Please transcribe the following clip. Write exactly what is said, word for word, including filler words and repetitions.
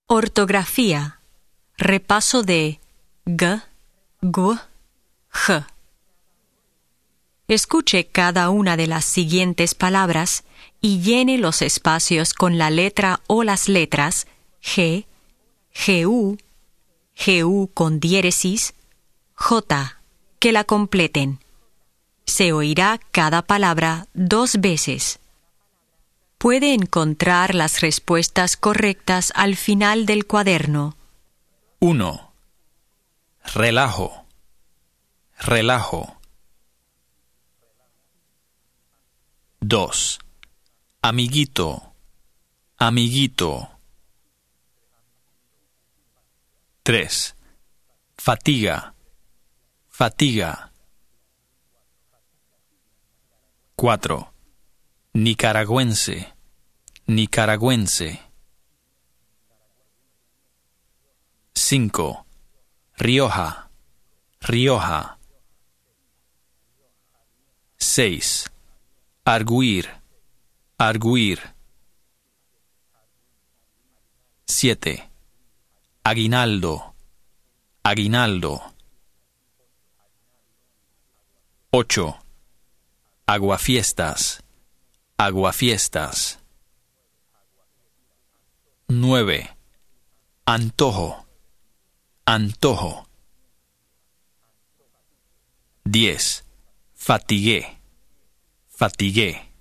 Ortografía. Repaso de G, G, J. Escuche cada una de las siguientes palabras y llene los espacios con la letra o las letras G, Gu, Gu con diéresis, J, que la completen. Se oirá cada palabra dos veces. Puede encontrar las respuestas correctas al final del cuaderno. uno. Relajo. Relajo. dos. Amiguito. Amiguito. tres. Fatiga. Fatiga. cuatro. Nicaragüense. Nicaragüense. cinco. Rioja. Rioja. seis. Arguir. Arguir. siete. Aguinaldo. Aguinaldo. ocho. Aguafiestas. Aguafiestas. nueve. Antojo. Antojo. diez. Fatigué. Fatigué.